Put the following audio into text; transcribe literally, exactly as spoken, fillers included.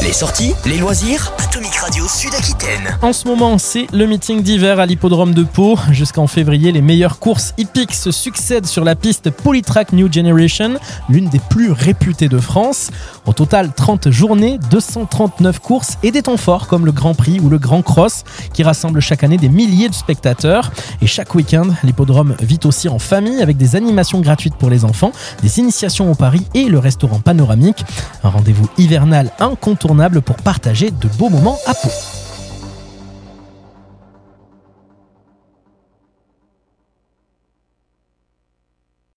Les sorties, les loisirs, Atomic Radio Sud-Aquitaine. En ce moment, c'est le meeting d'hiver à l'hippodrome de Pau. Jusqu'en février, les meilleures courses hippiques se succèdent sur la piste Polytrack New Generation, l'une des plus réputées de France. Au total, trente journées, deux cent trente-neuf courses et des temps forts comme le Grand Prix ou le Grand Cross qui rassemblent chaque année des milliers de spectateurs. Et chaque week-end, l'hippodrome vit aussi en famille avec des animations gratuites pour les enfants, des initiations au paris et le restaurant panoramique. Un rendez-vous hivernal incontournable pour partager de beaux moments à Pau.